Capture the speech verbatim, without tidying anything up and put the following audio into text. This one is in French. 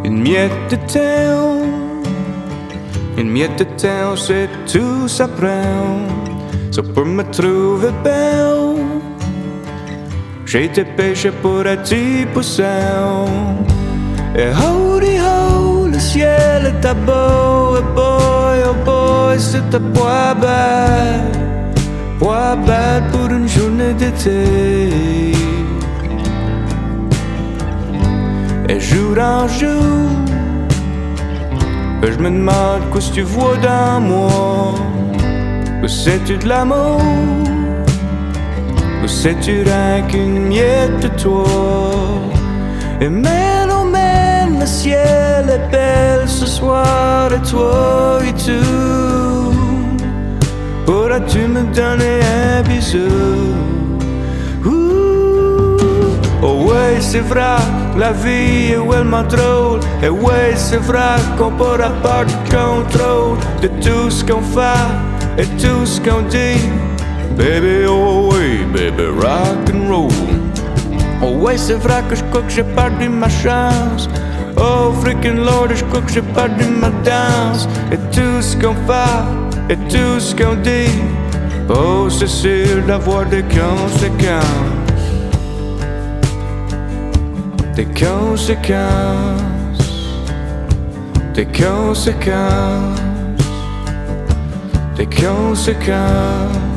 Une miette de temps, une miette de temps, c'est tout ça prend. Ça pour me trouver belle, j'ai été pêché pour un petit poisson. Et howdy ho, le ciel est à beau, et boy, oh boy, c'est à poids bête, poids bête pour une journée d'été. Et jour en jour, je me demande qu'est-ce que tu vois dans moi. Ou c'est-tu de l'amour, ou c'est-tu rien qu'une miette de toi. Et man, oh man, le ciel est belle ce soir, et toi et tout. Pourras-tu me donner un bisou? Oh ouais, c'est vrai, la vie est vraiment drôle. Et ouais, c'est vrai qu'on pourra pas de contrôle de tout ce qu'on fait et tout ce qu'on dit. Baby, oh ouais, baby, rock and roll. Oh ouais, c'est vrai que je crois que j'ai perdu ma chance. Oh freaking Lord, je crois que j'ai perdu ma danse. Et tout ce qu'on fait et tout ce qu'on dit, oh c'est sûr d'avoir des conséquences. Des conséquences, des conséquences, des conséquences.